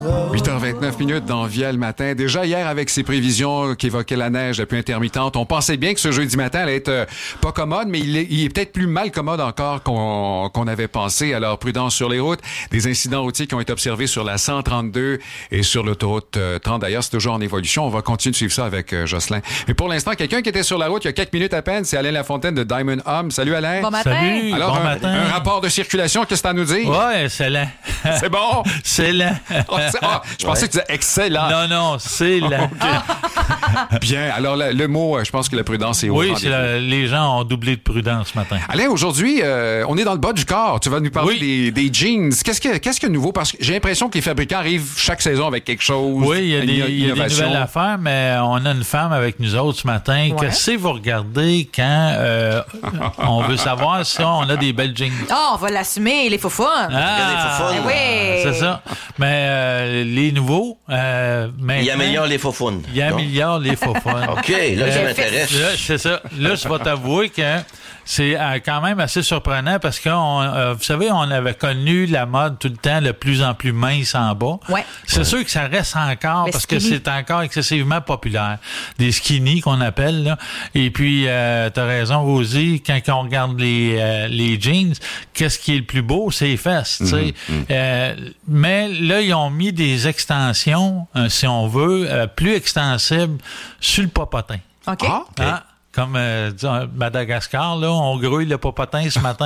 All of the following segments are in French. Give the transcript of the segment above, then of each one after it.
8h29 dans Via le matin. Déjà hier, avec ces prévisions qui évoquaient la neige la plus intermittente, on pensait bien que ce jeudi matin allait être pas commode, mais il est peut-être plus mal commode encore qu'on avait pensé. Alors, prudence sur les routes. Des incidents routiers qui ont été observés sur la 132 et sur l'autoroute 30. D'ailleurs, c'est toujours en évolution. On va continuer de suivre ça avec Jocelyn. Mais pour l'instant, quelqu'un qui était sur la route il y a quelques minutes à peine, c'est Alain Lafontaine de Diamond Home. Salut Alain. Bon matin. Salut. Alors, bon matin. Un rapport de circulation, qu'est-ce que t'as à nous dire? Ouais, c'est lent. C'est bon? C'est lent. Je pensais que tu disais excellent. Non, c'est lent. Bien. Alors, le mot, je pense que la prudence est au rendez-vous. Les gens ont doublé de prudence ce matin. Alain, aujourd'hui, on est dans le bas du corps. Tu vas nous parler des jeans. Qu'est-ce qu'il y a de nouveau? Parce que j'ai l'impression que les fabricants arrient chaque saison avec quelque chose. Oui, il y a des nouvelles affaires, mais on a une femme avec nous autres ce matin. Ouais. Qu'est-ce que vous regardez quand on veut savoir si on a des belles jeans? On va l'assumer, les faufounes. Les faufounes. Oui. C'est ça. Mais les nouveaux... il améliore les faufounes. Il améliore les faufounes. OK, là, ça m'intéresse. Là, c'est ça. Là, je vais t'avouer que c'est quand même assez surprenant parce que, vous savez, on avait connu la mode tout le temps de plus en plus mince en bas. Ouais. C'est sûr que ça reste encore parce que c'est encore excessivement populaire. Des skinny qu'on appelle, là. Et puis, t'as raison, Rosie, quand on regarde les jeans, qu'est-ce qui est le plus beau? C'est les fesses, tu sais. Mais là, ils ont mis des extensions, si on veut, plus extensibles sur le popotin. OK. Okay. Comme Madagascar, là, on grouille le popotin ce matin.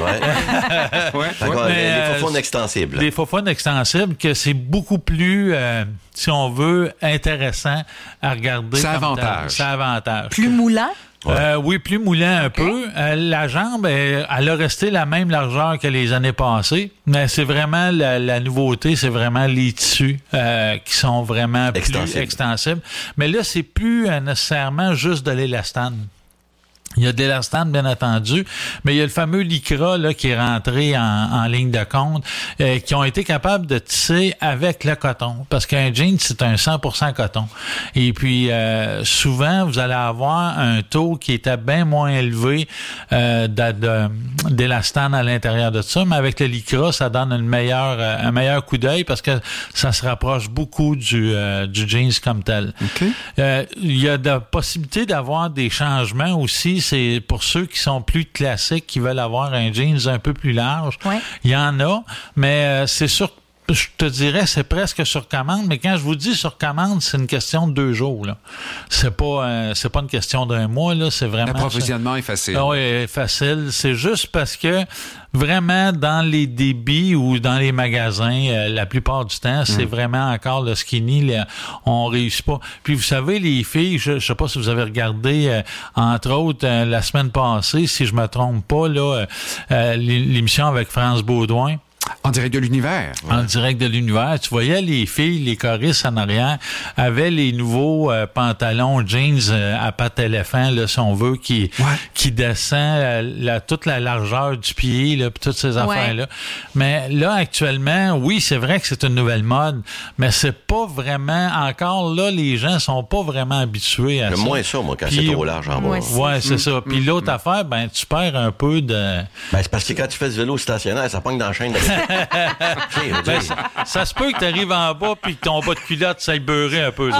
Les faufounes extensibles. Des faufounes extensibles, que c'est beaucoup plus, si on veut, intéressant à regarder. Ça avantage. Plus moulant? Oui, plus moulant un peu. La jambe, elle a resté la même largeur que les années passées, mais c'est vraiment la nouveauté, c'est vraiment les tissus qui sont vraiment plus extensibles. Mais là, c'est plus nécessairement juste de l'élastane. Il y a de l'élastane, bien entendu, mais il y a le fameux Lycra là, qui est rentré en ligne de compte, qui ont été capables de tisser avec le coton. Parce qu'un jean, c'est un 100% coton. Et puis, souvent, vous allez avoir un taux qui était bien moins élevé d'élastane à l'intérieur de ça, mais avec le Lycra, ça donne un meilleur coup d'œil parce que ça se rapproche beaucoup du jeans comme tel. Okay. Il y a de la possibilité d'avoir des changements aussi. C'est pour ceux qui sont plus classiques, qui veulent avoir un jeans un peu plus large. Ouais. Il y en a, mais c'est sûr, je te dirais, c'est presque sur commande, mais quand je vous dis sur commande, c'est une question de 2 jours, là. C'est pas une question d'un mois, là. C'est vraiment. L'approvisionnement est facile. Oui, facile. C'est juste parce que vraiment, dans les débits ou dans les magasins, la plupart du temps, c'est vraiment encore le skinny. On réussit pas. Puis, vous savez, les filles, je sais pas si vous avez regardé, entre autres, la semaine passée, si je me trompe pas, là, l'émission avec France Baudouin. En direct de l'univers. En direct de l'univers. Tu voyais les filles, les choristes en arrière, avaient les nouveaux pantalons jeans à pattes éléphant, là, si on veut, qui descend toute la largeur du pied, là, puis toutes ces affaires-là. Mais là, actuellement, oui, c'est vrai que c'est une nouvelle mode, mais c'est pas vraiment, encore là, les gens sont pas vraiment habitués à ça. J'aime moins ça, moi, quand c'est trop large en bas. Ouais, c'est ça. Puis l'autre affaire, ben, tu perds un peu de... Ben, c'est parce que quand tu fais du vélo stationnaire, ça pogne dans la chaîne de ben, ça se peut que tu arrives en bas puis que ton bas de culotte s'aille beurrer un peu.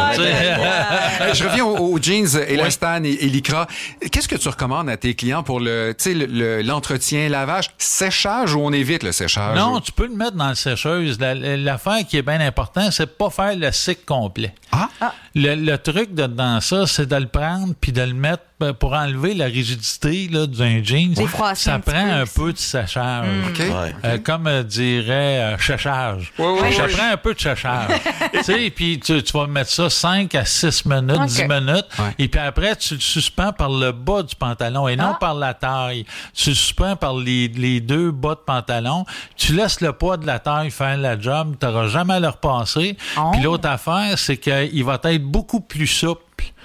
Je reviens aux jeans élastane et Lycra. Qu'est-ce que tu recommandes à tes clients pour l'entretien, lavage, séchage ou on évite le séchage? Non, tu peux le mettre dans la sécheuse. L'affaire qui est bien importante, c'est de pas faire le cycle complet. Le truc dans ça, c'est de le prendre puis de le mettre pour enlever la rigidité là, d'un jeans. Ça prend un peu de séchage. Comme dirait séchage. Ça prend un peu de séchage. Puis tu vas mettre ça 5 à 6 minutes, 10 minutes. Et puis après, tu le suspends par le bas du pantalon et non par la taille. Tu le suspends par les 2 bas de pantalon. Tu laisses le poids de la taille faire la job. Tu n'auras jamais à le repasser. Puis l'autre affaire, c'est qu'il va être beaucoup plus souple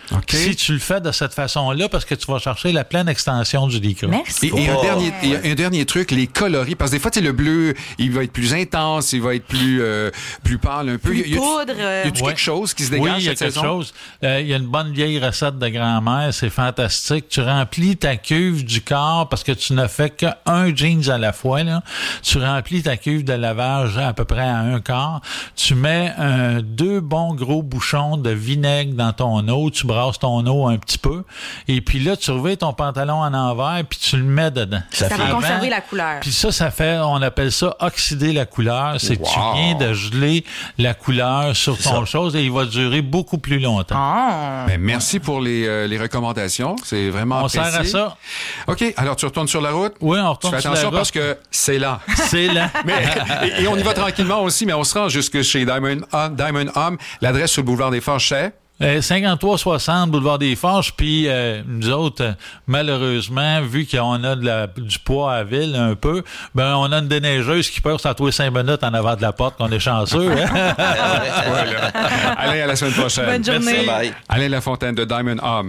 si tu le fais de cette façon-là, parce que tu vas chercher la pleine extension du lycra. Merci. Et un dernier truc, les coloris, parce que des fois, tu sais, le bleu, il va être plus intense, il va être plus pâle un peu. Plus poudre. Y a quelque chose qui se dégage cette saison? Oui, il y a quelque chose. Il y a une bonne vieille recette de grand-mère, c'est fantastique. Tu remplis ta cuve du quart parce que tu ne fais qu'un jeans à la fois, là. Tu remplis ta cuve de lavage à peu près à un quart. Tu mets 2 bons gros bouchons de vinaigre dans ton eau. Tu brasses ton eau un petit peu. Et puis là, tu revêts ton pantalon en envers puis tu le mets dedans. Ça va conserver la couleur. Puis ça fait, on appelle ça oxyder la couleur. C'est que tu viens de geler la couleur sur ton chose et il va durer beaucoup plus longtemps. Ben, merci pour les recommandations. C'est vraiment apprécié. On sert à ça. OK. Alors, tu retournes sur la route? Oui, on retourne sur la route. Fais attention parce que c'est lent. C'est lent. Et on y va tranquillement aussi, mais on se rend jusque chez Diamond Home. L'adresse sur le boulevard des Forges, c'est? 5360 boulevard des Forges, puis nous autres, malheureusement, vu qu'on a du poids à ville un peu, ben on a une déneigeuse qui passe à tous les 5 minutes en avant de la porte, qu'on est chanceux. Hein? Voilà. Alain, à la semaine prochaine. Bonne journée. Merci. Bye. Alain Lafontaine de Diamond Home.